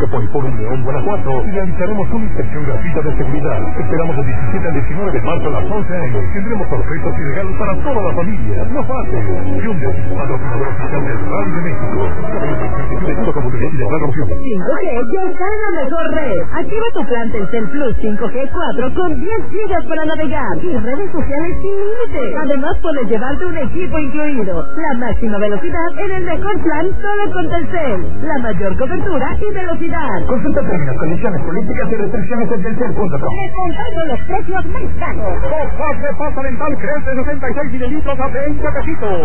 Poliforum León, Guanajuato, y realizaremos una inspección gratuita de seguridad. Esperamos del 17 al 19 de marzo a las 11 a.m. Tendremos sorpresas y regalos para toda la familia. No falte. Hyundai, patrocinador oficial del Rally de México. 5G ya está en la mejor red. Activa tu plan Telcel Plus 5G 4 con 10 gigas para navegar y redes sociales sin límite. Además puedes llevarte un equipo incluido. La máxima velocidad en el mejor plan solo con Telcel. La mayor cobertura y velocidad. Consulta términos, condiciones, políticas y restricciones en telcel.com. Presentando los precios más bajos. Pasta dental crece 66 mililitros a 20 pesitos.